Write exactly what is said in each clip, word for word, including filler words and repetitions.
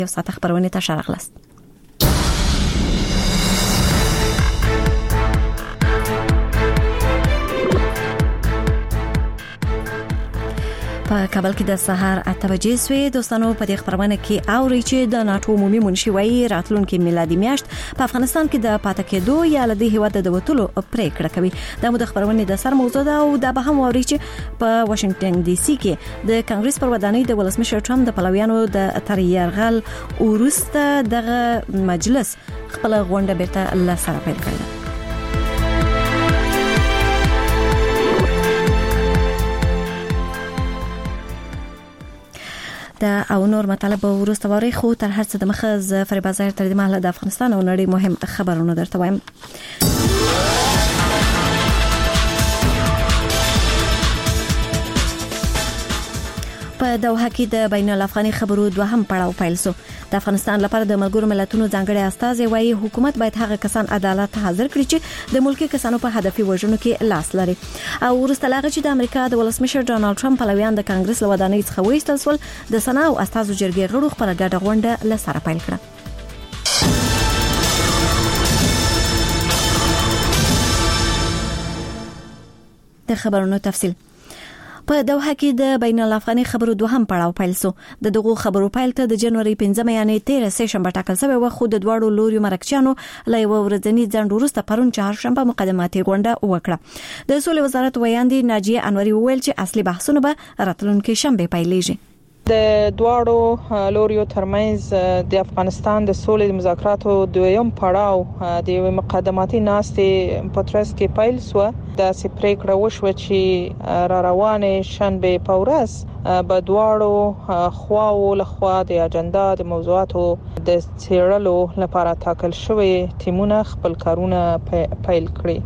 یو ساعت خبرونه ته شارغلاست. په کابل کې د سهار اته بجې سوې. دوستانو په دې خبرونه کې اوري چې د ناتو عمومي منشي وایي راتلونکي میلادي میاشت په افغانستان کې د پاتې کېدو یا له دې هیواد د وټولو پریکړه کوي. دا مو د خبرونه د سر موضوع ده او دا به هم اوري چې په واشنگټن ډي سي کې د کانګرس پر ودانۍ د ولسمشر ټرمپ د پلویانو د تر يرغل ورسته دغه مجلس خپل غونډه بیرته له سره پیل کړه. د او نور مطالب ورسته وری خو تر هر څه د مخه ز فریبا ظاهر تر دې مهاله د افغانستان او نړۍ مهم خبرونه درته وایم. په دوحه کې د بین الافغاني خبرو دوهم پړاو پیل شو. د افغانستان لپاره د ملګرو ملتونو ځانګړي استازي وایي حکومت باید هغه کسان عدالت ته حاضر کړي چې د ملکی کسانو په هدفي وژنو کې لاس لري. او ورسته لاغه چې د امریکا د ولسمشر ډونالد ټرمپ پلویان د کانګرس له ودانۍ څخه وایستل سول، د سنا او استازو جرګې غړو خپل ګډه غونډه له سره پیل کړه. د خبرونو تفصیل. په دوحه کې د بین الافغاني خبرو دوهم پړاو پیل شو. د دغه خبرو پیل ته د جنوري پنځمه یعنی تیره سه شنبه ټاکل شوی و، خو د دواړو لوري مرکچیانو له یو ورځنی ځنډ وروسته پرون چهارشنبه مقدماتي غونډه وکړه. د سولې وزارت ویاندې ناجیه انوري وویل چې اصلي بحثونه به راتلونکي شنبه پیلېږي. د دواړو لوریو ترمنځ د افغانستان د سولې مذاکراتو دویم پړاو د مقدماتي ناستې په ترڅ کې پیل شو. د سپریکړه وشو چې را روانه شنبه په ورځ په دواړو خواو لخوا د اجنډا د موضوعاتو د څېړلو لپاره ټاکل شوی ټیمونه خپل کارونه پیل کړي.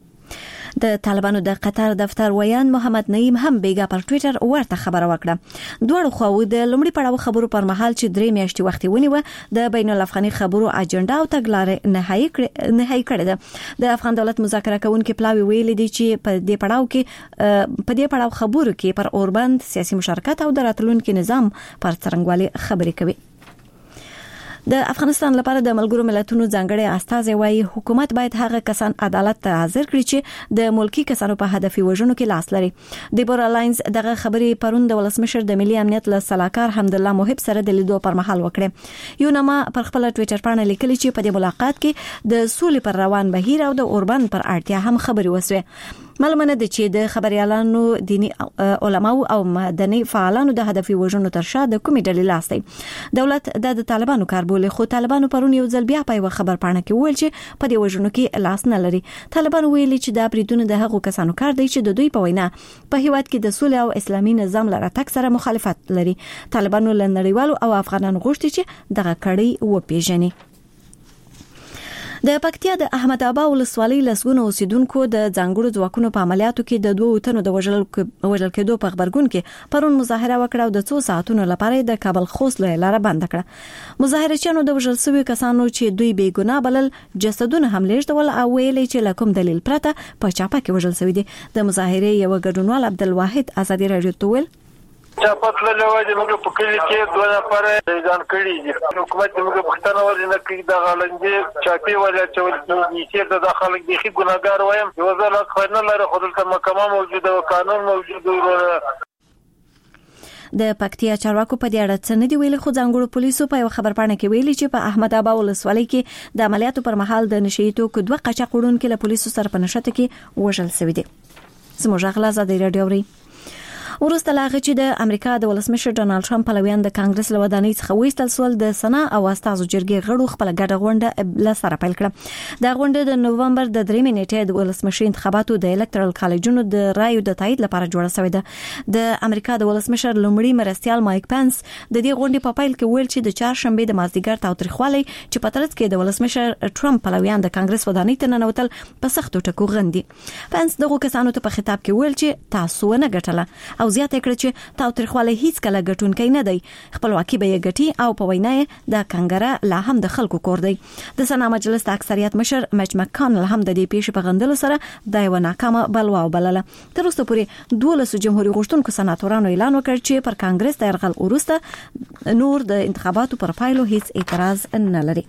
د طالبانو د قطر دفتر ویان محمد نعیم هم بیګا پر ټوئیټر ورته خبره وکړه. دوه خواو د لومړي پړاو خبرو پر مهال چې درې میاشتې وخت ونیو د بین الافغاني خبرو اجنډا او تګلارې نهایی کړ نهایی کړه ده. د افغان دولت مذاکره کوونکي پلاوی ویل دي چې په دې پړاو کې په دې پړاو خبرو کې پر اوربند سیاسي مشارکت او د راتلونکي نظام پر څرنګوالي خبرې کوي. د افغانستان لپاره د ملګرو ملتونو ځانګړي استازي وایي حکومت باید هغه کسان عدالت ته حاضر کړي چې د ملکی کسانو په هدفي وژنو کې لاس لري. دیبورا لاینز دغه خبرې پرون د ولسمشر د ملي امنیت له سلاکار حمدالله محب سره د لیدو پر مهال وکړه. یو نامه پر خپل ټوئیټر باندې لیکلي چې په دې ملاقات کې د سولې پر روان بهیر او د اوربند پر اړتیا هم خبرې وسوې. معلومه ده چې د خبريالانو دینی علماو او مدني فعالانو د هدفي وژنو تر شا د کومې ډلې لاس دی. دولت د طالبانو کار بولي، خو طالبانو پرون یو ځل بیا په یو خبر پاڼه کې ویل چې په دې وژنو کې لاس نه لري. طالبانو ویلي چې دا بریدونه د هغو کسانو کار دی چې د دوی په وینا په هیواد کې د سولې او اسلامي نظام لپاره تک سره مخالفت لري. طالبانو له نړیوالو او افغانانو غوښتي چې دغه کړۍ وپیژني. د پکتیا د احمد ابا ولسوالۍ لسګونو اوسیدونکو د ځانګړو ځواکونو په عملیاتو کې د دوه تنو د وژل وژل کېدو په خبرګون کې پرون مظاهره وکړه او د څو ساعتونو لپاره د کابل خوست لاره بند کړه. مظاهرچیانو د وژل شوی کسانو چې دوی بې ګناه بلل جسدونه هم لیږدول او ویلي چې لکم دلیل پرته په چاپه کې وژل شوی دي. د مظاهرې یو ګډونوال عبدالواحد ازادي رادیو ته ویل چاپت له لوجه موږ په کلی کې دوه نفر ځان کړي دي. حکومت موږ پښتنه ولې نه کوي د غلنګي چاپی ولا چول چې د داخله د خي ګناګار وایم یو ځل خو نه لري خو دلته محکمه موجوده او قانون موجود. د پکتیا چارواکو په دې اړه څه نه دی ویلي، خو ځانګړو پولیسو په یو خبر پاڼه کې ویلي چې په احمد ابا ولسوالۍ کې د عملیاتو پر مهال د نشیتو کې دوه قاچاق وړونکو له پولیسو سره په نشته کې وژل شوی دي. زموږ غلا زده رادیو ری ورسته لاغه چې د امریکا د ولسمشر ډونالد ټرمپ پلویان د کانګرس له ودانۍ څخه وایستل سول، د سنا او استازو جرګې غړو خپل ګډه غونډه له سره پیل کړه. دا غونډه د نوومبر د درې نیټې د ولسمشر انتخاباتو د الکترال کالجونو د رایو د تایید لپاره جوړه شوې ده. د امریکا د ولسمشر لومړي مرستيال مایک پنس د دې غونډې په پیل کې ویل چې د چهارشنبه د مازدیګر تاوتریخوالي چې په ترڅ کې د ولسمشر ټرمپ پلویان د کانګرس ودانۍ ته ننوتل په سختو ټکو غندي. پنس دغه کسانو ته په خطاب کې ویل چې تاسو نه ګټله او او زیاته کړه چې تاوتریخوالی هیڅ کله ګټونکی نه دی، خپلواکي به یې ګټي او په وینا یې د کنګره لا هم د خلکو کور دی. د سنا مجلس د اکثریت مشر میچ مکانل هم د دې پیښې په غندلو سره د یو ناکامه بلوا وبلله. تر اوسه پورې دولس جمهوریت غوښتونکو سناتورانو اعلان وکړ چې پر کانګرس د یرغل وروسته نور د انتخاباتو پر پایلو هیڅ اعتراض نه لري.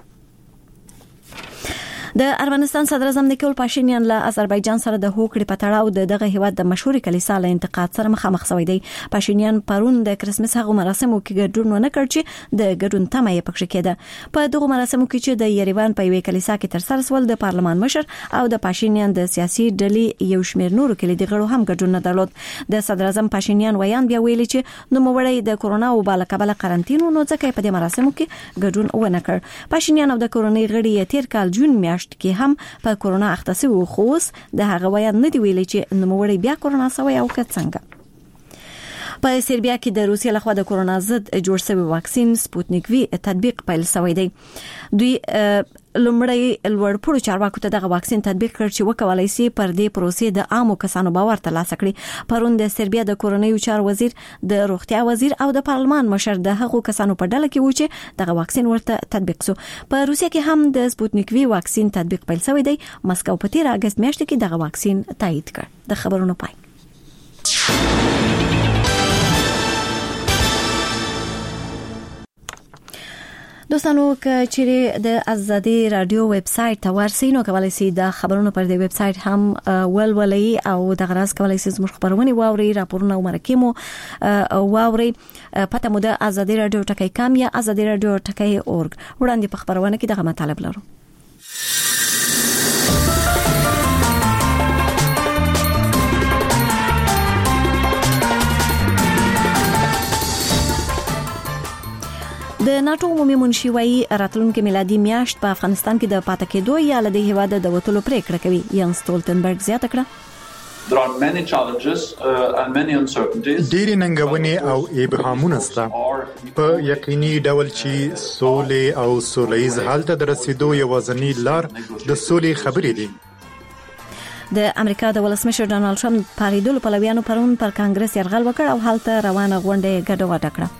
د ارمنستان صدر اعظم نیکول پاشینیان له آذربایجان سره د هوکړې په تړاو د دغه هیواد د مشهور کلیسا له انتقاد سره مخامخ شوی دی. پاشینیان پرون د کرسمس هغه مراسمو کې ګډون ونه کړ چې د ګډون تمه یې پکښ کېده. په دغه مراسمو کې چې د یریوان په یوې کلیسا کې تر سره سول، د پارلمان مشر او د پاشینیان د سیاسي ډلې یو شمېر نورو کلیدي غړو هم ګډون نه درلود. د صدر اعظم پاشینیان ویان بیا ویلي چې نوموړی د کورونا وبا له کبله قرنټین و، نو ځکه په دې مراسمو کې ګډون ونه کړ. پاشینیان او د کورونۍ غړي تیر کال جون میاشت کې هم په کورونا اخته شوی، خو اوس د هغه ویان نه دی ویلي چې نوموړی بیا کورونا شوی او که څنګه. په سربیا کې د روسیې لخوا د کورونا ضد جوړ شوی واکسین سپوتنیک وی تطبیق پیل شوی دی. دوی لومړی لوړپوړو چارواکو ته دغه واکسین تطبیق کړ چې وکولای شي پر دې پروسې د عامو کسانو باور ترلاسه کړي. پرون د سربیا د کورونیو چارو وزیر، د روغتیا وزیر او د پارلمان مشر د هغو کسانو په ډله کې و چې دغه واکسین ورته تطبیق شو. په روسیې کې هم د سپوتنیک وی واکسین تطبیق پیل شوی دی. مسکو په تیر اگست میاشت کې دغه واکسین تایید کړ. د خبرونو پای. دوستانو که چیرې د ازادي رادیو ویب سټ ته ورسئ نو کولای شئ د خبرونو پر دې ویب سټ هم ولولئ او د غراس کولای شئ زموږ خبرونه واورئ، راپورونه او مرکې مو واورئ. پته مو د ازادي رادیو ټکی کام یا ازادي رادیو ټکی اورګ. وړاندې په خبرونه کې دغه مطالب لرو. د ناتو عمومي منشي راتلونکي میلادي میاشت په افغانستان کې د پاتې کېدو یا له دې هیواده د وټولو پریکړه کوي. یان سټولټنبرګ زیاته کړه There are many challenges uh, and many uncertainties. ډېری ننګونې او ابهامونه شته. په یقیني ډول چې سولې او سولهییز حل ته د رسیدو یوازینی لار د سولې خبرې دي. د امریکا د ولسمشر ډانلډ ټرمپ پاریدلو پلویانو پرون پر کانګرس یرغل وکړ او هلته روانه غونډه ګډوډه کړه.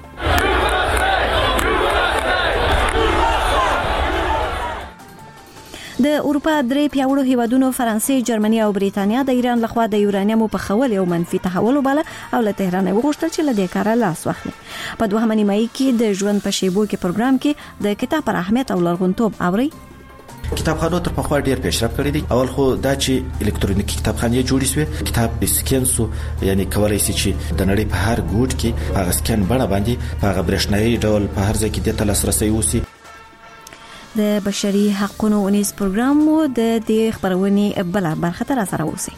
د اروپا درې پیاوړو هیوادونو فرانسې، جرمني او بریتانیا د ایران لخوا د یورانیم په خول یو منفي تحول وباله او له تهران وغوښتل چې له دې کاره لاس واخلي. په دوهمه نیمایي کې د ژوند په شیبو کې پروګرام کې د کتاب پر اهمیت او لرغونتوب اوري. کتابخانو تر پخوا ډیر پیشرفت کړی دی. اول خو دا چې الکترونیکی کتابخانې جوړې شوې، کتاب سکین سو، یعنی کولای شي چې د نړۍ په هر ګوټ کې هغه سکین بڼه باندې په هغه برېښنايي ډول په هر ځای کې د لاسرسي وسی. د بشري حقوقو ونیس پروګرام مو د دې خبرونې بل برخه تر سره وسی.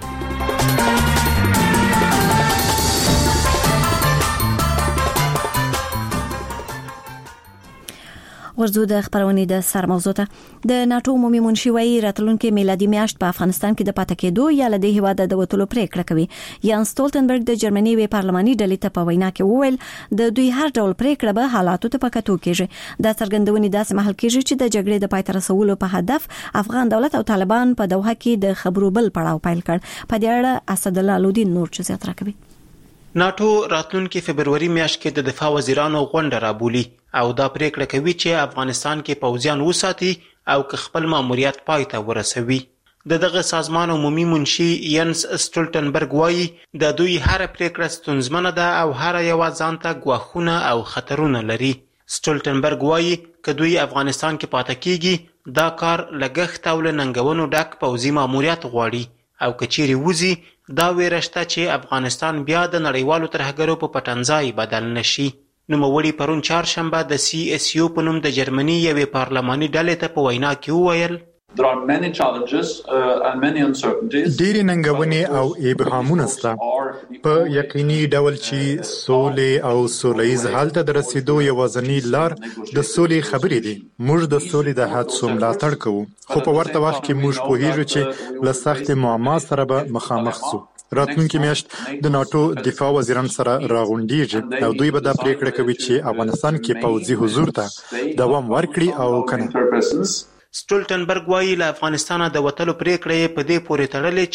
ورزو د خبرونې د سر موضوع ته د ناتو عمومي منشي وایي راتلونکي میلادي میاشت په افغانستان کې د پاتې کېدو یا له دې هیواده د وټولو پریکړه کوي. یان سټولټنبرګ د جرمني وی پارلماني ډلې ته په وینا کې وویل د دوی هر ډول پریکړه به حالاتو ته پکاتو کېږي. دا څرګندونې داسې محل کېږي چې د جګړې د پای ته رسولو په هدف افغان دولت او طالبان په دوحه کې د خبرو بل پړاو پیل کړ. په دې اړه اسد الله لودین نور څه زیات راکوي. ناتو راتلونکي فبروري میاشت کې د دفاع وزیرانو غونډه رابولي او دا پریکړه کوي چې افغانستان کې پوځیان وساتي او که خپل ماموریت پای ته ورسوي. د دغه سازمان عمومي منشي ینس سټولټنبرګ وایي د دوی هر پریکړه ستونزمنه ده او هر یو ځان ته ګواښونه او خطرونه لري. سټولټنبرګ وایي که دوی افغانستان کې پاتې کیږي دا کار لګښت او ننګونو ډک پوځي ماموریت غواړي او که چیرې وځي دا ویره شته چې افغانستان بیا د نړیوالو ترهګرو په پټنځای بدل نشي. نوموړي پرون چهارشنبه د سی اس یو په نوم د جرمني یوې پارلماني ډلې ته په وینا کې وویل There are many challenges uh, and many uncertainties. ډېری ننګونې او ابهامونه شته. په یقیني ډول چې سولې او سولهییز حل ته د رسیدو یوازینی لار د سولې خبرې دي. موږ د سولې د هڅو ملاتړ کوو، خو په ورته وخت کې موږ پوهیږو چې له سخت معما سره به مخامخ شو. راتلونکي میاشت د ناتو دفاع وزیران سره راغونډیږي او دوی به دا پریکړه کوي چې افغانستان کې پوځي حضور ته دوام ورکړي او کنه. سټولټنبرګ وایي له افغانستانه د وټلو پریکړه په دې پورې تړلې چې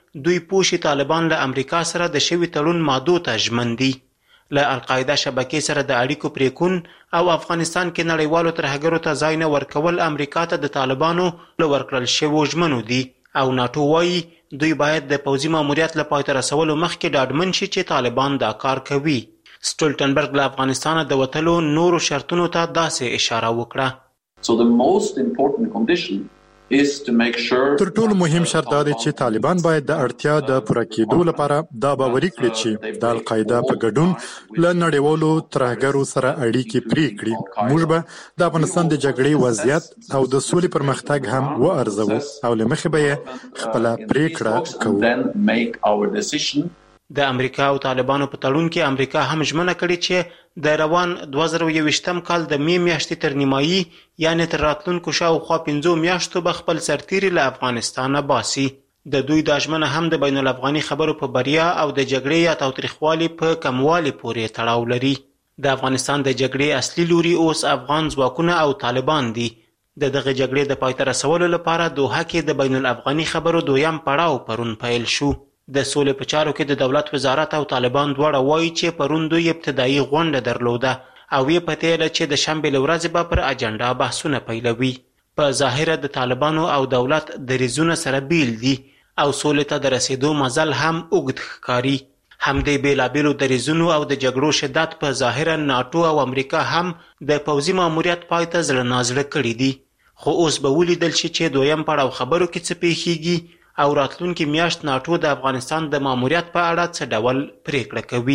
دوی پوښي طالبان له امریکا سره د شوي تړون مادو ته ژمن دي. له القاعده شبکې سره د اړیکو پریکون او افغانستان کې نړیوالو ترهګرو ته ځای نه ورکول امریکا ته د طالبانو له ورکړل شویو ژمنو دي او ناټو وایي دوی باید د پوځي ماموریت له پای ته رسولو مخکې ډاډمن شي چې طالبان دا کار کوي. سټولټنبرګ له افغانستانه د وتلو نورو شرطونو ته داسې اشاره وکړه. So the most important condition is to make sure تر ټولو مهم شرط دا دی چې طالبان باید د اړتیا د پوره کېدو لپاره دا باوري کړي چې د القاعده په ګډون له نړیوالو ترهګرو سره اړیکې پرې کړي. موږ به د افغانستان د جګړې وضعیت او د سولې پرمختګ هم وارزوو او له مخې به یې خپله پریکړه کوو. د امریکا او طالبانو په تړون کې امریکا هم ژمنه کړې چې د روان دوه زره یوویشتم کال د می میاشتې تر نیمایي یعنې تر راتلونکو شاوخوا پنځو میاشتو به خپل سرتیري له افغانستانه باسي. د دوی دا ژمنه هم د بین الافغاني خبرو په بریا او د جګړې یا تاوتریخوالي په کموالي پورې تړاو لري. د افغانستان د جګړې اصلي لوري اوس افغان ځواکونه او طالبان دي. د دغه جګړې د پای ته رسولو لپاره دوحه کې د بین الافغاني خبرو دویم پړاو پرون پیل شو. د سولې په چارو کې د دولت وزارت او طالبان دواړه وایي چې پرون دوی ابتدایي غونډه درلوده او یې پته ده چې د شنبې له ورځې به پر اجنډا بحثونه پیلوي. په ظاهره د طالبانو او دولت دریځونه سره بیل دي او سولې ته د رسیدو مزل هم اوږد ښکاري. همدې بېلابېلو دریځونو او د جګړو شدت په ظاهره ناټو او امریکا هم د پوځي ماموریت پای ته زړه نازړه کړي دي. خو اوس به ولیدل شي چې دویم پړاو خبرو کې څه پیښیږي او راتلونکي میاشت ناټو د افغانستان د ماموریت په اړه څه ډول پریکړه کوي.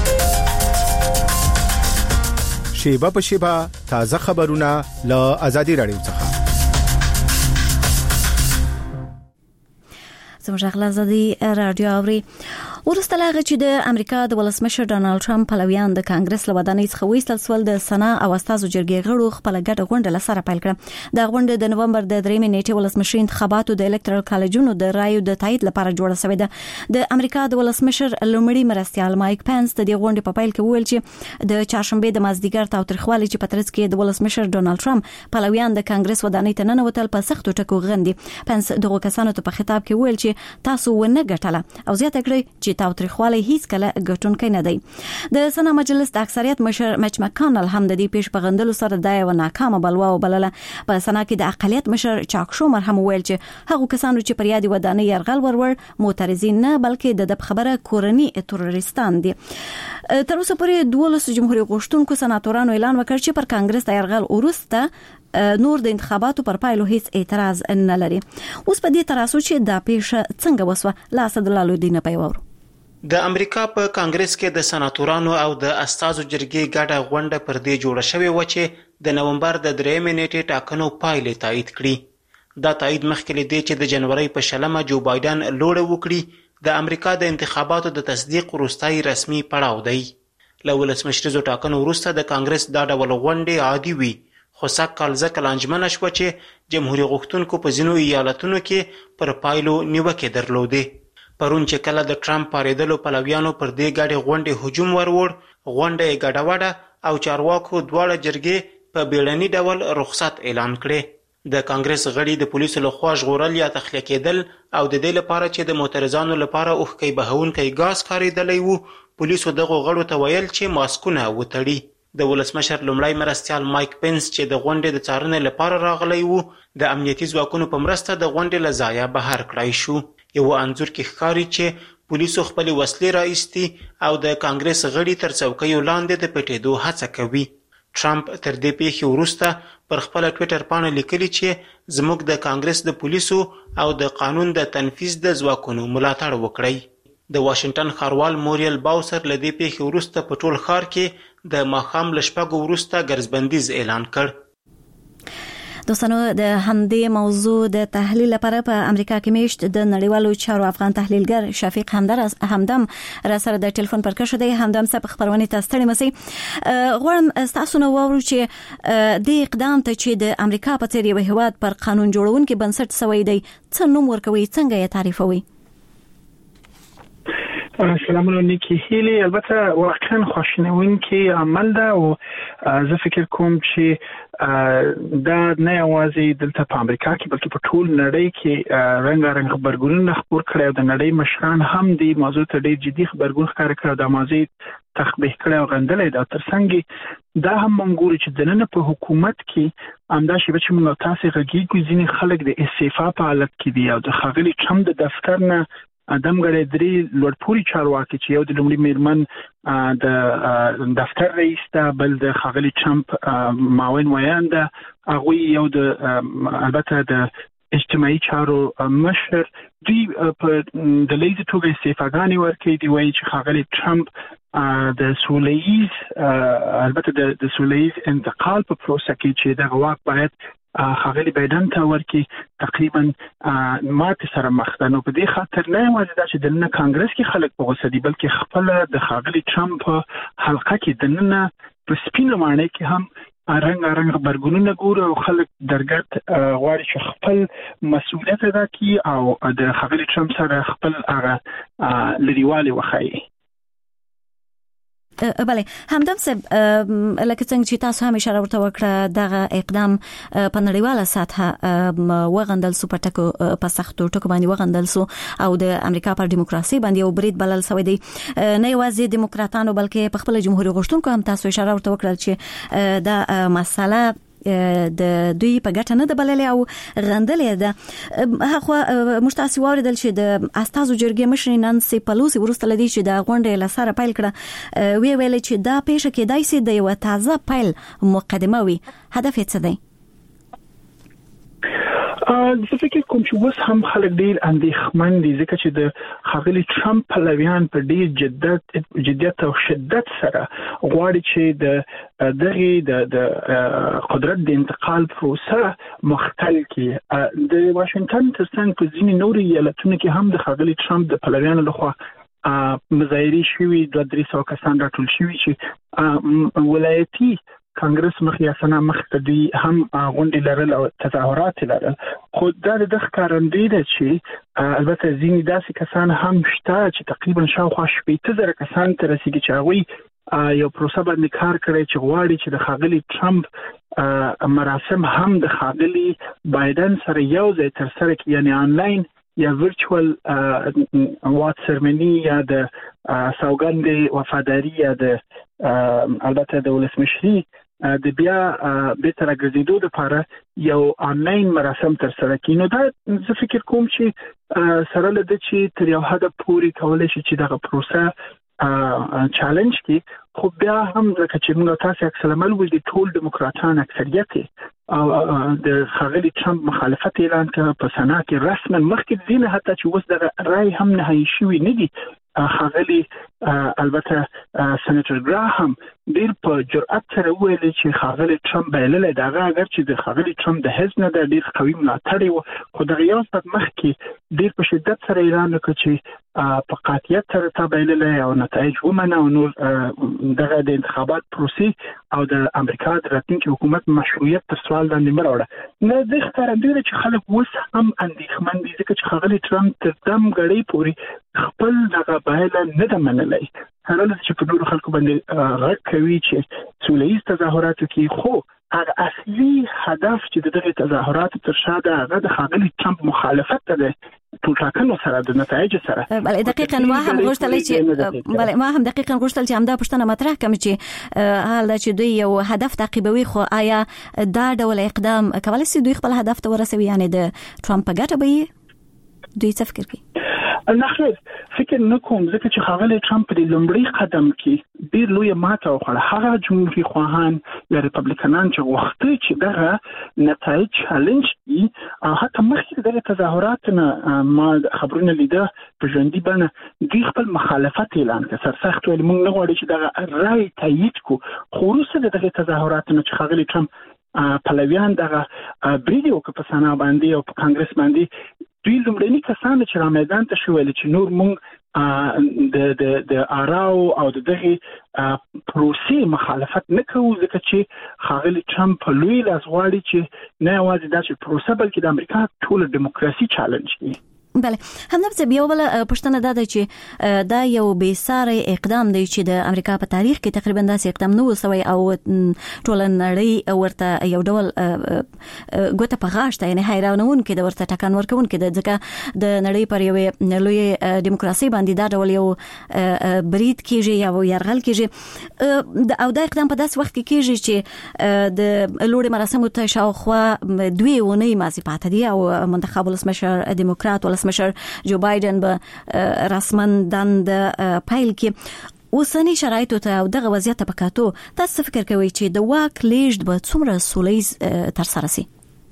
شیبه په شیبه تازه خبرونه له آزادي رادیو څخه. زموږ غلا آزادي رادیو اوري. ورسته لاغه چې د امریکا د ولسمشر ډانلډ ټرمپ پلویان د کانګرس له ودانۍ څخه وایستل سول د سنا او استازو جرګې غړو خپل ګډه غونډه لسره پیل کړه. د غونډې د نومبر د درېمې نیټې ولسمشر انتخاباتو د الکترال کالجونو د رایو د تایید لپاره جوړه شوې ده. د امریکا د ولسمشر لومړي مرستیال مایک پنس د دې غونډې په پیل کې وویل چې د چهارشنبه د مازدیګر تاوتریخوالي چې په ترڅ کې د ولسمشر ډانلډ ټرمپ پلویان د کانګرس ودانۍ ته ننوتل په سختو ټکو غندي. پنس دغه کسانو ته په خطاب کې وویل چې تاسو ونه ګټله او زیاته کړې چې تاوتریخوالي هیڅ کله ګټونکی نه دی. د سنا مجلس د اکثریت مشر مچ مکانل هم د دې پیش په غندلو سره د یو ناکامه بلوا وبلله. په سنا کې د اقلیت مشر چاک شومر هم ویل چې هغه کسانو چې پر یادي ودانۍ يرغل ورور معترضین نه بلکې د خبره کورنی تروریستان دي. تر اوسه پورې دولس جمهوریت غوښتونکو سناتورانو اعلان وکړ چې پر کانګرس د يرغل وروسته نور د انتخاباتو پر پایلو هیڅ اعتراض نه لري. اوس په دې تراسو چې دا پیښه څنګه وسوه لا اسد الله لودینه پیوور. د امریکا په کانګرس کې د سناتورانو او د استازو جرګې ګډه غونډه پر دې جوړه شوې و چې د نومبر د درېمې نیټې ټاکنو پایلې تایید کړي. دا تایید مخکې له دې چې د جنوري په شلمه جو بایدن لوړه وکړي د امریکا د انتخاباتو د تصدیق وروستۍ رسمي پړاو دی. له ولسمشریزو ټاکنو وروسته د کانګرس دا ډول غونډې عادي وي خو سږ کال ځکه لانجمنه شوه چې جمهوریت غوښتونکو په ځینو ایالتونو کې پر پایلو نیوکې درلودې. پرون چې کله د ټرمپ پاریدلو پلویانو پر دې ګډې غونډې هجوم ورور غونډه یې ګډوډه او چارواکو دواړه جرګې په بیړني ډول رخصت اعلان کړي. د کانګرس غړي د پولیسو لخوا ژغورل یا تخلیه کېدل او د دې لپاره چې د معترضانو لپاره اوښکې بهونکی ګاز کارېدلی وو پولیسو دغو غړو ته ویل چې ماسکونه وتړي. د ولسمشر لومړی مرستیال مایک پنس چې د غونډې د څارنې لپاره راغلی وو د امنیتي ځواکونو په مرسته د غونډې له ځایه بهر کړای شو. یو انځور کې ښکاري چې پولیسو خپل وسلې راایستي او د کانګرس غړي تر څوکیو لاندې د پټېدو هڅه کوي. ټرمپ تر دې پیښې وروسته پر خپل ټویټر باندې لیکلي چې زموږ د کانګرس د پولیسو او د قانون د تنفیذ د ځواکونو ملاتړ وکړئ. د واشنگټن ښاروال موریل باوسر له دې پیښې وروسته په ټول ښار کې د ماښام له شپږو وروسته ګرځبندیز اعلان کړ. دوستانو د همدې موضوع د تحلیل لپاره په امریکا کې میشت د نړیوالو چارو افغان تحلیلګر شفیق همدرز همدم را سره د ټلیفون پر کښه دی. همدم سره خبرونه تاسو ستړي مسي غواړم تاسو نو وورو چې د اقدام ته چې د امریکا په څیر یو هیواد پر قانون جوړونکو بنسټ سوی دی څه نوم ورکوي څنګه یې تعریفوي؟ سلام علیکم هیلی البته واقعا خوشنوونکی عمل ده او زه فکر کوم چې دا نه یوازې دلته په امریکا کې بلکې په ټول نړۍ کې رنګارنګ خبرګونونه خپور کړي او د نړۍ مشران هم دې موضوع ته ډېر جدي خبرګون ښکاره کړی او د موضوع تخبیه کړی او غندلی دا ترڅنګ دا هم موږ ګورو چې دننه په حکومت کې همدا شیبه چې موږ تاسې غږیږو ځینې خلک د استعفا په حالت کې دي او د ښاغلي ټرمپ د دفتر نه ادم غړي درې لوړپوړي چارواکي چې یو د لومړي میرمن د دفتر رئیس ته بل د ښاغلي ټرمپ معاون ویان ده هغه یو د البته د اجتماعي چارو مشر دی په د لیزي توګه استعفاګانې ورکړي دی وایي چې ښاغلي ټرمپ د سولهییز البته د سولهییز انتقال په پروسه کې چې د واک باید ښاغلي بایدن ته ورکړي تقریبا ماته سره مخ ده. نو په دې خاطر نه یوازې دا چې د نن کانګرس کې خلک په غوسه دي بلکې خپل د ښاغلي ټرمپ حلقه کې د نن په سپینه معنی کې هم رنګ رنګ خبرګونونه ګوري او خلک درګټ غواړي چې خپل مسؤلیت ادا کړي او د ښاغلي ټرمپ سره خپل هغه لريوالي وخایي. بله همدم سب لکه څنګه چې تاسو هم اشاره ورته وکړه دغه اقدام په نړیواله سطحه وغندل سو پټکو په سختو ټکو باندې وغندل سو او د امریکا پر دیموکراسي باندې یو برید بلل سوی دی نه یوازې دیموکراتانو بلکې په خپل جمهوریت غوښتونکو هم تاسو اشاره ورته وکړه چې دا مسله د دوی په ګټه نه د بللې او غندلې ده. هغه مشتاسي واردل چې د استازو جرګې مشر نانسي پلوسی ورسته لدی چې د غونډې لسره پیل کړه وی ویل چې دا پیښه کېدای شي د یو تازه پیل مقدمه وي. هدف یې څه دی؟ زه فکر کوم چې اوس هم خلک ډېر اندېښمن دي ځکه چې د ښاغلي ټرمپ پلویان په ډېر جدت جدیت او شدت سره غواړي چې د دغه د قدرت د انتقال پروسه مختل کړي. د واشنگټن ترڅنګ په ځینې نورو ایالتونو کې هم د ښاغلي ټرمپ د پلویانو لخوا مظاهرې شوي دوه درې سوه کسان راټول شوي چې ولایتي کانګرس مخیاسنه مختدي هم غونډې لرل او تظاهرات لرل. خو دا د ښکارندوی ده چې البته ځینې داسې کسان هم شته چې تقریبا شاوخوا شپېته زره کسان ته رسیږي چې هغوی یو پروسه باندې کار کړی چې غواړي چې د ښاغلي ټرمپ مراسم هم د ښاغلي بایدن سره یو ځای ترسره کړي یعنې آنلاین یا ورچوال واټ سرمنی یا د سوګندې وفاداری یا د البته د ولسمشري د بیا به تر ګرځېدو لپاره یو آنلاین مراسم تر سره کړي. نو دا زه فکر کوم چې سره لده چې تر یو حد پورې کولای شي چې دغه پروسه چالنج کی خو بیا هم ځکه چې موږ تاسو اکثر عمل ول دي ټول دیموکراتان اکثریت او د ښاغلي ټرمپ مخالفت اعلان کړ په سنا کې رسما مخکې دینه حتی چې اوس د رای هم نه شوی نه دي. ښاغلي البته سېنیټر ګراهام ډېر په جرأت سره ویل چې ښاغلي ټرمپ بایللی د هغه اگر چې د ښاغلي ټرمپ د حزب نه د ډېر قوي ملاتړ و خو دغه یو ساعت مخکې ډېر په شدت سره اعلان وکړ چې په قاطعیت سره تا بایللی او نتایج ومنه او نور دغه د انتخابات پروسې او د امریکا د راتلونکي حکومت مشروعیت تر سوال لاندې مه راوړه. نه زه ښکارندوی ده چې خلک اوس هم اندېښمن دي ځکه چې ښاغلي ټرمپ تر دم ګړۍ پورې خپل دغه بایله نه ده منلی. هغه چې په نورو خلکو باندې غږ کوي چې سوله ییز تظاهرات وکړي خو هغه اصلي هدف چې د دغه تظاهراتو تر شا ده هغه د ښاغلي ټرمپ مخالفت ده ټول ټاکنو سره د نتایج سره. بله دقیقاً ما هم غوښتل چې بله ما هم دقیقاً غوښتل چې همدا پوښتنه مطرح کړم چې حال دا چې دوی یو هدف تعقیبوي خو آیا دا ډول اقدام کولی شي دوی خپل هدف ته ورسوي یعنی د ټرمپ په ګټه به یې دوی څه فکر کوي؟ نه خیر فکر نکوم ځکه چې ښاغلی ټرمپ په لومړي قدم کې ډېر لویه ماته وخوړه. هغه جمهوري خواهان یا ریپبلیکنان چې غوښتل چې دغه نتایج چالنج کړي او حتی مخکې دغه تظاهرات نه ما خبرونه لیده په ژوندي بڼه دوی خپل مخالفت اعلان کړ سرسخت ویل موږ نه غواړو چې دغه رای تایید کړو. خو وروسته د دغه تظاهراتو نه چې ښاغلی ټرمپ پلویان دغه برید وکړ په سنا باندې او په کانګرس باندې دوی لومړني کسان چې را میدان ته شول چې نور مونږ د د د آراو او د دغه پروسې مخالفت نه کوو ځکه چې ښاغلي ټرمپ په لوی لاس غواړي چې نه یوازې دا چې پروسه بلکې د امریکا ټول دیموکراسي چالنج کړي. بله همدغه بیا ول پښتنه دا ده چې دا یو بې ساري اقدام دی چې د امریکا په تاریخ کې تقریبا داسې اقدام نه وسوي او ټول نړۍ ورته یو ډول ګوته په غاښ ته یعنی حیرانون کې د ورته ټکان ورکون کې د ځکه د نړۍ پر یو لوی دیموکراسي باندې دا ډول یو برید کیږي یا يرغل کیږي او دا اقدام په داسې وخت کې کیږي چې د لوړ مراسمو ته شاوخوا دوی ونی مازی پاتې دي او منتخب ولسمشر دیموکرات ولسمشر جو بایدن به رسمن دند پایل کې اوسنی شرایطو ته او دغه وضعیت په کاتو تاسو فکر کوئ چې د واک لیږد به څومره سولېز تر سره شي؟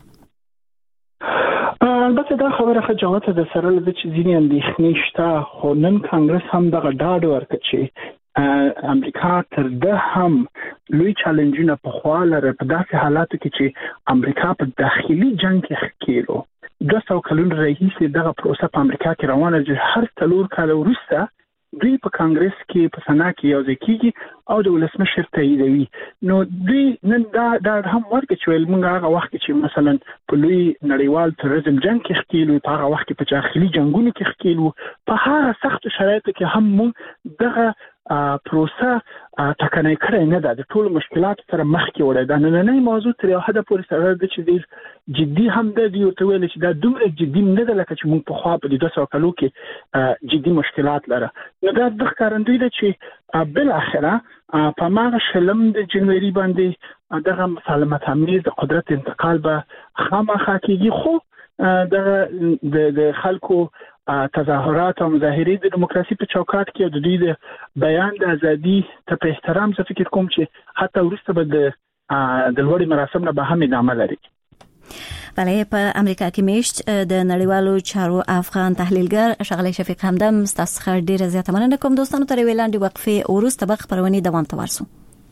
البته دا خبره خجالت د سره د چې ځینې اندېښنې شته خو نن کانګرس هم دغه ډاډ ورکړ چې امریکا تر ده هم لوی چالنجونه په خوا لري په داسې حالاتو کې چې امریکا په داخلي جنگ کې ښکېلو دو سو کلون رئیس دغه پروسه په امریکا کې روانه ده هر څلور کال وروسته دوی په کانګرس کې په سنا کې یو ځای کېږي او د ولسمشر تاییدوي نو دوی نن دا دا هم ورکه چې ول موږ هغه وخت چې مثلا په لوی نړیوال تروریزم جنگ کې ښکېلو په هغه وخت کې په داخلي جنگونو کې ښکېلو په هغه سخت شرایطو کې هم موږ دغه پروسه ټاکنه کړې نه ده د ټول مشکلات سره مخ کې وړه ده نن نه موضوع تر یو حد پورې سره د چې ډیر جدي هم ده دی او ته ویل چې دا دومره جدي نه ده لکه چې موږ په خوا په دوه سوه کلو کې جدي مشکلات لري نو دا د ښکارندوی ده چې بل اخره په ماغه شلم د جنوري باندې دغه مسالمت امیز د قدرت انتقال به خامخا کېږي خو د د خلکو تظاهرات او مظاهرې د دیموکراسي په چوکاټ کې د دوی د بیان د ازادي ته په احترام څه فکر کوم چې حتی ورسته به د د لوړ مراسم نه به هم ادامه لري. بله په امریکا کې میشت د نړیوالو چارو افغان تحلیلګر ښاغلی شفیق همدم ستاسو څخه ډیره زیاته مننه کوم. دوستانو تر یوې لنډې وقفې وروسته به خپرونې دوام ته ورسو.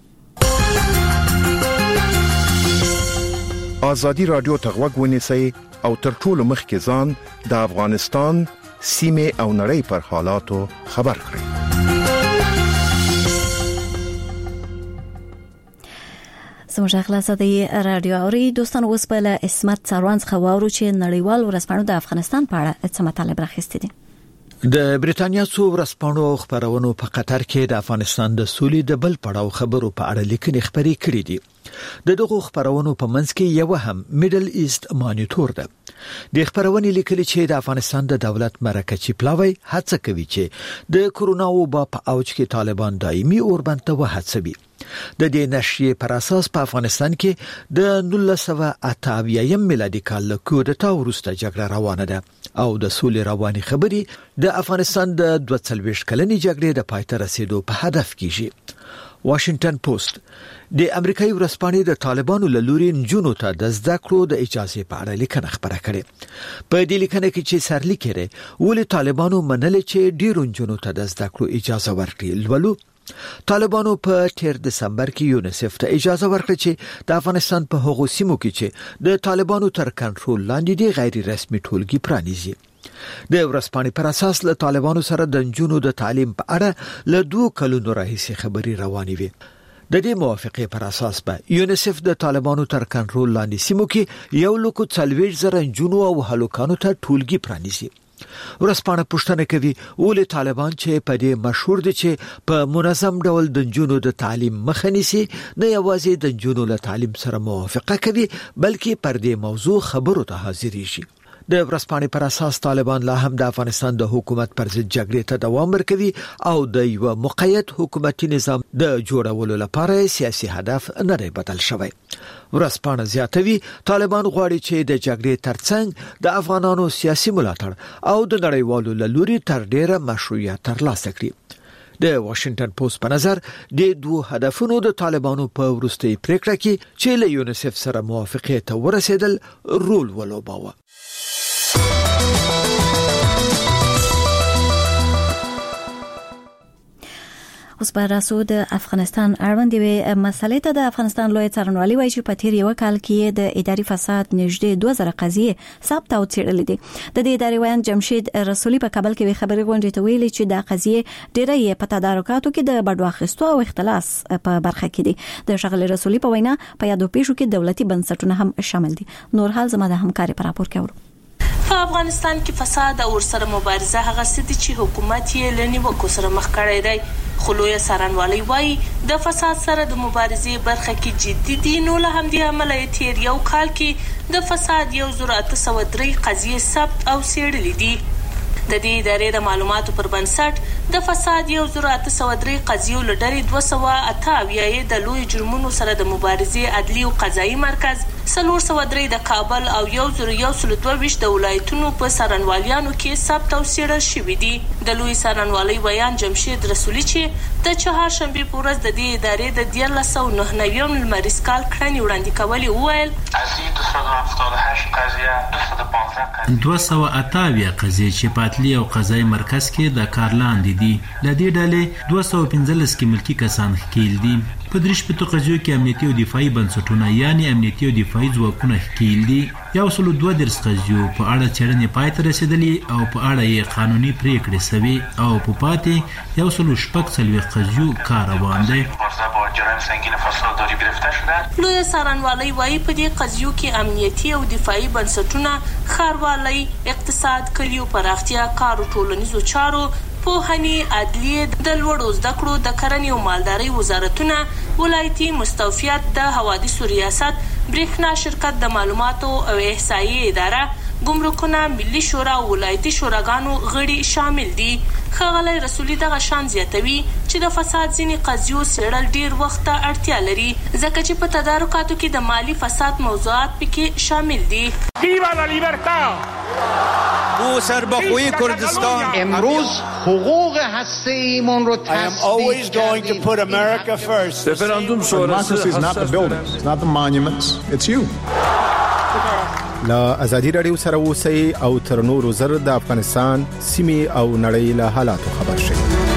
ازادي رادیو ته غوږ ونیسئ او تر ټولو مخکې ځان د افغانستان سیمه او نړۍ پر حالاتو خبر کړئ. زموږ خلاصه رادیو اوري دوستان اوس په له اسمت څاروان څخه واورو چې نړیوال ورځپاڼو د افغانستان په اړه څه مطالب راخستې دي. د بریتانیا څو ورځپاڼو خبرونو په قطر کې د افغانستان د سولې د بل پړاو خبرو په اړه لیکنې خبرې کړې دي. د دغه خبرونو په منځ کې یو هم میډل ایست مانیټور ده. د خبرونې لیکلي چې د افغانستان د دولت مرکزی پلاوی هڅه کوي چې د کورونا وبا په اوج کې طالبان دایمي اوربند ته وهڅوي. د دې نشریې پر اساس په افغانستان کې د نولس سوه اته اویایم میلادي کال له کودتا وروسته جګړه روانه ده او د سولې رواني خبرې د افغانستان د دوه څلوېښت کلنې جګړې د پای ته رسیدو په هدف کېږي. واشنگټن پوسټ د امریکایي ورځپاڼې د طالبانو له لوري نجونو ته د زده کړو د اجازه په اړه لیکنه خبره کړې. په دې لیکنه کې چې سرلیک لري ولې طالبانو منل چې ډیرو نجونو ته د زده کړو اجازه ورکړي. لولو طالبانو په تیر دسمبر کې یونیسف ته اجازه ورکړه چې د افغانستان په هغو سیمو کې چې د طالبانو تر کنټرول لاندې دي غیر رسمي ټولګي پرانیزي. د ورځپاڼې پر اساس له طالبانو سره د نجونو د تعلیم په اړه له دوه کلونو راهیسې خبرې روانې وي. د دې موافقې پر اساس به یونیسف د طالبانو تر کنټرول لاندې سیمو کې یو لکو څلوېښت زره نجونو او هلکانو ته ټولګي پرانیزي. ورځپاڼه پوښتنه کوي ولې طالبان چې په دې مشهور دي چې په منظم ډول د نجونو د تعلیم مخه نیسي نه یوازې د نجونو له تعلیم سره موافقه کوي بلکې پر دې موضوع خبرو ته حاضرېږي. د ورځپاڼې پر اساس طالبان لا هم د افغانستان د حکومت پر ضد جګړې ته دوام ورکوي او د یو مقید حکومتي نظام د جوړولو لپاره سیاسي هدف نه دی بدل شوی. ورځپاڼه زیاتوي طالبان غواړي چې د جګړې ترڅنګ د افغانانو سیاسي ملاتړ او د نړیوالو له لوري تر ډیره مشروعیت ترلاسه کړي. د واشنگټن پوسټ په نظر د دوه هدفونو د طالبانو په وروستي پریکړه کې چې له یونیسف سره موافقه ته ورسېدل رول ولوباوه. اوس په راسو د افغانستان اړوندې مسلې ته د افغانستان لوی څارنوالي وایي چې په تیر یو کال کې د اداري فساد نږدې دوه زره قضیې ثبت او څېړلې دي. د دې ادارې ویان جمشید رسولي په کابل کې خبري غونډې ته ویلي چې د قضیې ډېرې په تدارکاتو کې د بډو اخیستو او اختلاس په برخه کې دي. د ښاغلي رسولي په وینا په یادو پیښو کې دولتي بنسټونه هم شامل دي. نور حال زما د همکاري پر راپور کوي. په افغانستان کې فساد او ورسره مبارزه هغه څه دي چې حکومت یې له نیوکو سره مخ کړی دی. خو لویه څارنوالۍ وایي د فساد سره د مبارزې برخه کې جدي دي، نو له همدې امله یې تیر یو کال کې د فساد یو زر اته سوه درې قضیې ثبت او څېړلې دي. د دې ادارې د معلوماتو پر بنسټ د فساد یو زر اته سوه درې قضیو له ډلې دوه سوه اته اویا یې د لویو جرمونو سره د مبارزې عدلي او قضایي مرکز، څلور سوه درې د کابل او یو زر یو سل دوه ویشت د ولایتونو په څارنوالیانو کې ثبت او څېړل شوي دي. د لوی څارنوالۍ ویان جمشید رسولي چې د چهارشنبې په ورځ د دې ادارې د دیارلس سوه نهه نویم لمریز کال کړنې وړاندې کولې وویل دوه سوه اته اویا قضیې چې په عدلي او قضایي مرکز کې د کار لاندې دي. له دې ډلې دوه سوه پنځلس کې ملکي کسان ښکیل دي. په درې شپېتو قضیو کې امنیتي او دفاعي بنسټونه یعنې امنیتي او دفاعي ځواکونه ښکیل دي. یو سل دوه دېرش قضیو په اړه څېړنې پای ته رسېدلي او په اړه یې قانوني پرېکړې سوي او په پاتې یو سل شپږ څلوېښت قضیو کار روان دی. لویه څارنوالۍ وایي په دې قضیو کې امنیتي او دفاعي بنسټونه، ښاروالۍ، اقتصاد، کلیو پراختیا، کار او ټولنیزو چارو، پوهنې، عدلیې، د لوړو زده کړو، د کرنې او مالدارۍ وزارتونه، ولایتي مستوفیت، د حوادثو ریاست، برېښنا شرکت، د معلوماتو او احصایې اداره، ګمرکونه، ملي شورا او ولایتي شوراګانو غړي شامل دي. ښاغلی رسولي دغه شان زیاتوي چې د فساد ځینې قضیو څېړل ډېر وخت ته اړتیا لري، ځکه چې په تدارکاتو کې د مالي فساد موضوعات پکې شامل دي. ویوا لا لیبرتا او سربخوی کردستان امروز حقوق هسته‌ایمون رو I am always going to put America first. Referendum sonrası is not the buildings, it's not the monuments, it's you. لا ازادي رادیو سره اوسئ او تر نورو زر د افغانستان سیمې او نړۍ له حالاتو خبر شئ.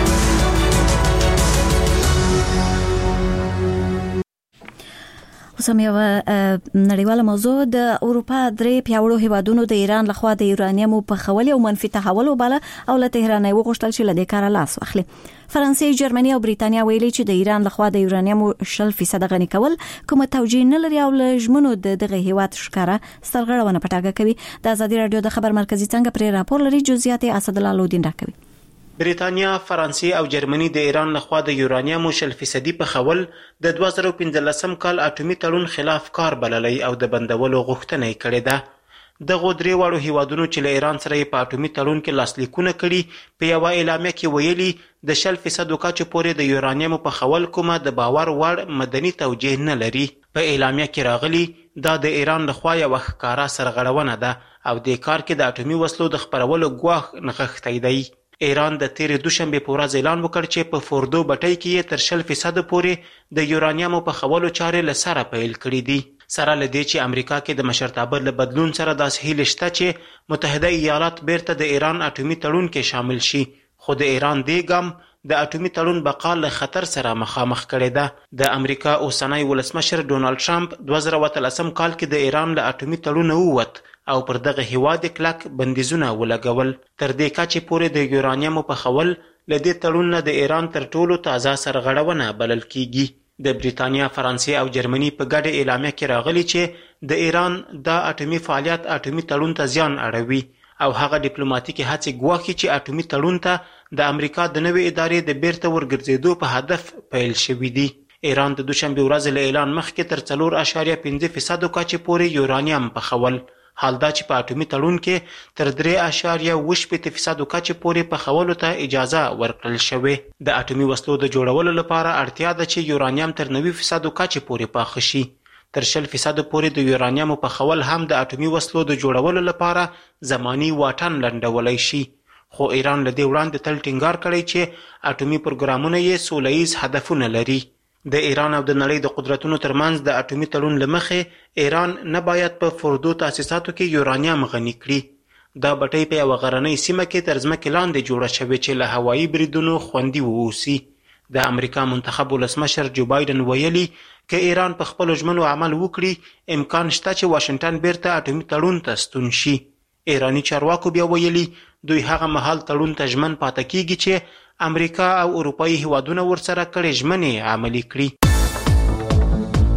اوس هم یوه نړیواله موضوع د اروپا درې پیاوړو هیوادونو د ایران لخوا د یورانیمو پخول او منفي تحول وباله او له تهران یې وغوښتل چې له دې کاره لاس واخلي. فرانسې، جرمني او بریتانیا ویلي چې د ایران لخوا د یورانیمو شل فیصد غني کول کومه توجیه نه لري او له ژمنو د دغه هیواد ښکاره سرغړونه پټاګه کوي. د ازادي رادیو د خبر مرکزي څنګه پر راپور لري، جزئیات اسدالله لودین راکوي. بریتانیا، فرانسې او جرمني د ایران لخوا د یورانیمو شل فیصدي پخول د دوه زره پنځلسم کال اټومي تړون خلاف کار بللی او د بندولو غوښتنه یې کړې ده. دغو درې واړو هیوادونو چې له ایران سره یې په اټومي تړون کې لاسلیکونه کړي په یوه اعلامیه کې ویلي د شل فیصدو کچې پورې د یورانیمو پخول کومه د باور وړ مدني توجیه نه لري. په اعلامیه کې راغلي دا د ایران لخوا یوه ښکاره سرغړونه ده او دې کار کې د اټومي وسلو د خپرولو ګواښ نغښتی دی. ایران د تیرې دوشنبې په ورځ اعلان وکړ چې په فوردو بټۍ کې یې تر شل فیصده پورې د یورانیمو پخولو چارې له سره پیل کړي دي. سره له دې چې امریکا کې د مشرتابه له بدلون سره داسې هیلې شته چې متحده ایالات بیرته د ایران اټومي تړون کې شامل شي، خو د ایران دې ګام د اټومي تړون بقا له خطر سره مخامخ کړې ده. د امریکا اوسنی ولسمشر ډونالډ ټرمپ دوه زره اتلسم کال کې د ایران له اټومي تړونه ووت او پر دغه هیواد کلک بندیزونه ولګول. تر دې کچې پورې د یورانیمو پخول له دې تړون نه د ایران تر ټولو تازه سرغړونه بلل کیږي. د بریتانیا، فرانسې او جرمني په ګډه اعلامیه کې راغلي چې د ایران دا اټومي فعالیت اټومي تړون ته زیان اړوي او هغه ډیپلوماټیکي هڅې ګواښي چې اټومي تړون ته د امریکا د نوې ادارې د بیرته ورګرځېدو په هدف پیل شوي دي. ایران د دوشنبې ورځې له اعلان مخکې تر څلور اعشاریه پنځه فیصدو کچې پورې یورانیم پخول، حال دا چې په اټومي تړون کې تر درې اعشاریه اوه شپېته فیصدو کچې پورې پخولو ته اجازه ورکړل شوې. د اټومي وسلو د جوړولو لپاره اړتیا ده چې یورانیم تر نوي فیصدو کچې پورې پاخه شي. تر شل فیصدو پورې د یورانیمو پخول هم د اټومي وسلو د جوړولو لپاره زماني واټن لنډولی شي. خو ایران له دې وړاندې تل ټینګار کړی چې اټومي پروګرامونه یې سوله ییز هدفونه لري. د ایران او د نړۍ د قدرتونو ترمنځ د اټومي تړون له مخې ایران نه باید په فوردو تاسیساتو کې یورانیم غني کړي. دا بټۍ په یوه غرنۍ سیمه کې تر ځمکې لاندې جوړه شوې چې له هوایي بریدونو خوندي واوسي. د امریکا منتخب ولسمشر جو بایدن ویلي که ایران په خپلو ژمنو عمل وکړي امکان شته چې واشنګټن بیرته اټومي تړون ته ستون شي. ایراني چارواکو بیا ویلي دوی هغه مهال تړون ته ژمن پاتې کیږي چې امریکا او اروپایي هیوادونه ورسره کړي ژمنې عملي کړي.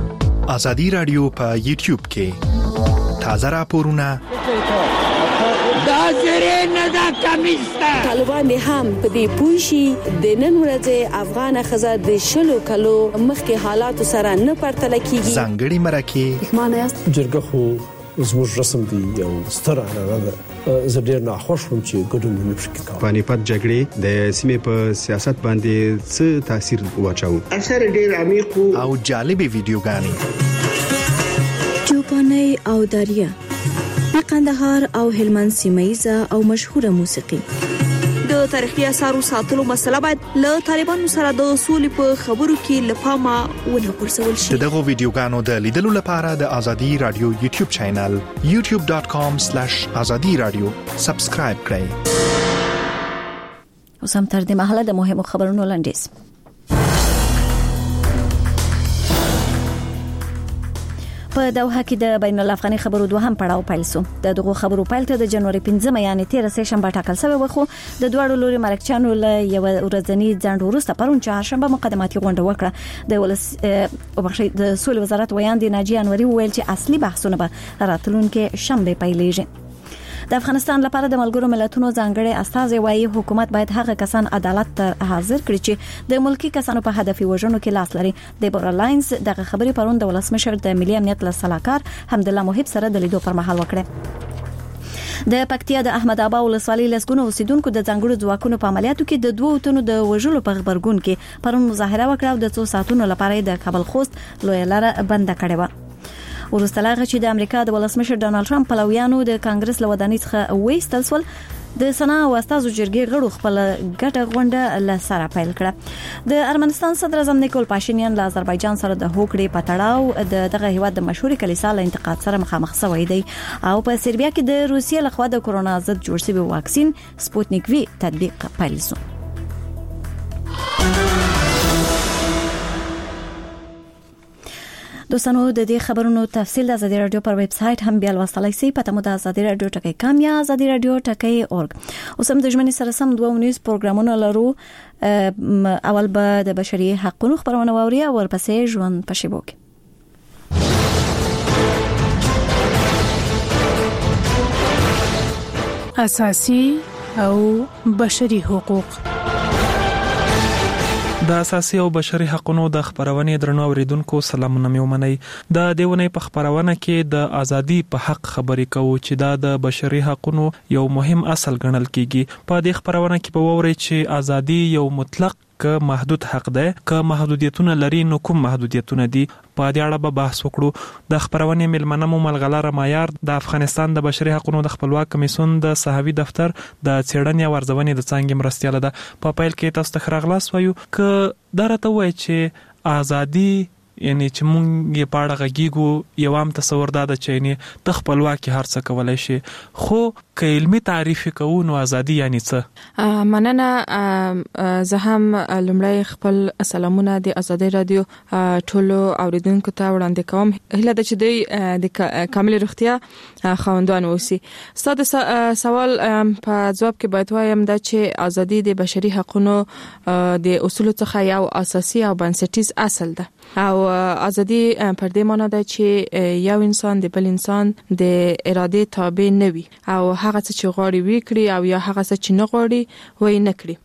ازادي رادیو په یوټیوب کې تازه راپورونه دا زری نه دا کمیسته. طالبان هم په دې پوه شي د نن ورځې افغان ښځه د شلو کلو مخکې حالات سره نه پرتله کیږي. ځانګړي مرکه پښمانه یاست. جرګه خو زموږ رسم دی او ستر عنعنه ده. زه ډیر ناخوښ وم چې ګډون نه پکې کوم. پانیپت جګړې د سیمې په سیاست باندې څه تاثیر واچاو؟ اثر ډیر عمیق او جالبې ویډیوګانې. چوپاني او داریا د قندهار او هلمند سیمه او مشهوره موسیقي. د تاریخي اثارو ساتلو مسله باید له طالبانو سره د اصول په خبرو کې لپاره ونه پرسول شي. دغه ویډیوګانو د لیدلو لپاره د ازادي رادیو یوټیوب چینل یوټیوب ډاټ کام سلیش ازادي رادیو سبسکرایب کړئ. اوس هم تر دې مهاله د مهمو خبرونو لاندیز. په دوحه کې د بین الافغاني خبرو دوهم پړاو پیل شو. د دغه خبرو پیل ته د جنوري پنځمه یعنی تیره سه شنبه ټاکل شوی و، خو د دوړو لوري مرکچانو له یو ورځنی ځنډ وروسته پرون چهارشنبه مقدماتي غونډه وکړه. د ولس او بخښي د سولې وزارت ویاند ناجی انوري ویل چې اصلي بحثونه به راتلونکي شنبه پیلېږي. د افغانستان لپاره د ملګرو ملتونو ځانګړي استازي وايي حکومت باید هغه کسان عدالت ته حاضر کړي چې د ملکی کسانو په هدفي وژنو کې لاس لري. د بورلاینز دغه خبري پرون د ولسمشر د ملي امنیت له سلاکار حمدالله محب سره د لیدو پر مهال وکړه. د پکتیا د احمد آبا ولسوالۍ لسګونو اوسیدونکو د ځانګړو ځواکونو په عملیاتو کې د دوه تنو د وژلو په خبرګون کې پرون مظاهره وکړه او د څو ساعتونو لپاره د کابل خوست لوی لاره بند کړې و. ورستلاغه چې د امریکا د ولسمشر ډانلډ ټرمپ پلویانو د کانګرس له ودانۍ څخه وېستل سول، د سنا او استازو جرګې غړو خپل ګټه غونډه له سره پیل کړه. د ارمنستان صدر اعظم نیکول پاشینیان له آذربایجان سره د هوکړې په تړاو د دغه هیواد د مشهور کلیسا له انتقاد سره مخامخ شوی دی او په سربیا کې د روسیې لخوا د کورونا ضد جوړ شوی واکسین سپوتنیک وی تطبیق پیل شو. دوستانو د دې خبرونو تفصیل د ازادي رادیو پر ویب سټ هم بیا لوستلای شئ. پته مو د ازادي رادیو ټکی کام یا ازادي رادیو ټکی اورګ. اوس هم د ژمنې سره سم دوه نیوز پروګرامونه لرو. اول به د بشري حقوقو خبرونه واوري او ورپسې ژوند په شیبو کې. اساسي او بشري حقوق. د اساسي او بشري حقوقو د خبرونې درنو اوریدونکو سلامونه مې ومنئ. د دیونه په خبرونه کې د ازادي په حق خبرې کوو چې دا د بشري حقوقو یو مهم اصل ګڼل کیږي. په دې خبرونه کې به ووري چې ازادي یو مطلق که محدود حق ده، که محدودیتونه لري نو کوم محدودیتونه دي. په دې اړه به بحث وکړو. د خبرونې ملمنه مو ملغلره معیار د افغانستان د بشري حقوقو د خپلواک کمیسیون د صحوي دفتر د څېړنې او ارزونې د څانګې مرستیاله ده. په پیل کې تاسو ته خراغلاس وایو که درته وایي چې ازادي یعنی چې مونږ یې پاړه غږیږو یو عام تصور دا ده چې یعنی ته خپلواکي هر څه کولای شي، خو که علمي تعریف کوو نو ازادي یعنی څه؟ مننه. زه هم لمړی خپل سلامونه د ازادي رادیو ټولو اوریدونکو ته وړاندې کوم. هله د چې دوی د کامل روغتیا خوندان اوسي. ستاسو سوال په جواب کې باید وایم دا چې ازادي د بشري حقوقو د اصول څخه یو اساسي او بنسټیز اصل ده او ازادي پر دې معنی ده چې یو انسان د بل انسان د اراده تابع نه وي او هغه څه چې غواړي وکړي او یا هغه څه چې نه غواړي وای نه کړي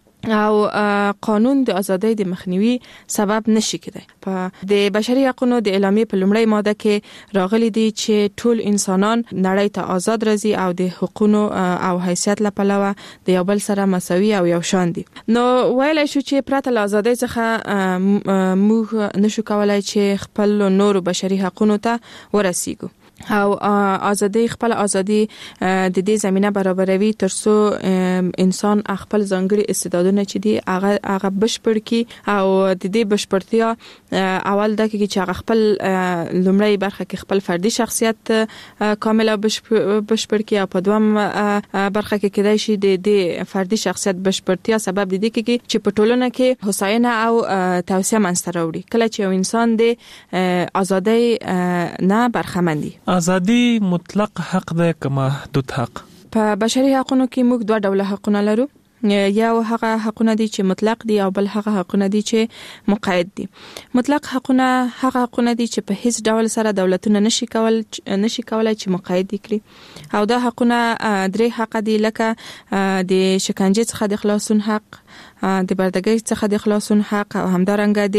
او قانون د ازادۍ د مخنیوي سبب نشي کېدای. په د بشري حقوقو د اعلامیې په لومړی ماده کې راغلي دي چې ټول انسانان نړۍ ته آزاد راځي او د حقوقو او حیثیت لپاره د یو بل سره مساوي او یو شان دي. نو ویل شو چې پرته له ازادۍ څخه موږ نشو کولای چې خپل نور بشري حقوقو ته ورسیږو او ازادي خپل ازادي د دې زمينه برابروي ترڅو انسان خپل ځانګړي استعدادونه چې دي هغه هغه بشپړ کی او د دې بشپړتیا اول د کې چې خپل لومړی برخه کې خپل فردي شخصیت کامله بشپړ کی او په دوم برخه کې کېدای شي د دې فردي شخصیت بشپړتیا سبب د دې کې چې په ټولنه کې هوساینه او توسعه منځته راوړي. کله چې یو انسان د ازادۍ نه برخمندي. ازادي مطلق حق ده که محدود حق؟ په بشري حقوقو کې موږ دوه ډول حقونه لرو. یو هغه حقونه دي چې مطلق دي او بل هغه حقونه دي چې مقید دي. مطلق حقونه هغه حقونه دي چې په هیڅ ډول سره دولتونه نشي کول نشي کولای چې مقید کړي او دا حقونه درې حق دي لکه د شکنجه څخه د خلاصون حق، د بردګۍ څخه د خلاصون حق او همدارنګه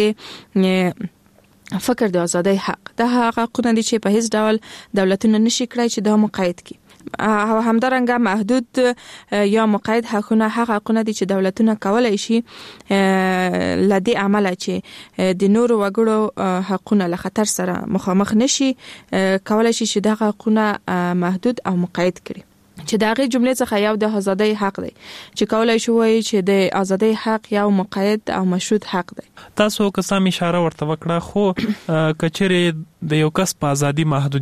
د فکر د ازادۍ حق. دا هغه حقونه دي چې په هیڅ ډول دولتونه نشي کړی چې دا مقید کړي. او همدارنګه محدود یا مقید حقونه هغه حقونه دي چې دولتونه کولای شي لدی عمل چې د نورو وګړو حقونه له خطر سره مخامخ نشي کولای شي چې دغه حقونه محدود او مقید کړي. چې دغه جملې څخه یو د ازادۍ حق دی چې کولای شو وایي چې د ازادۍ حق یو مقید او مشروط حق دی. تاسو که سم اشاره ورته وکړه خو کچره د یو کس په ازادي محدود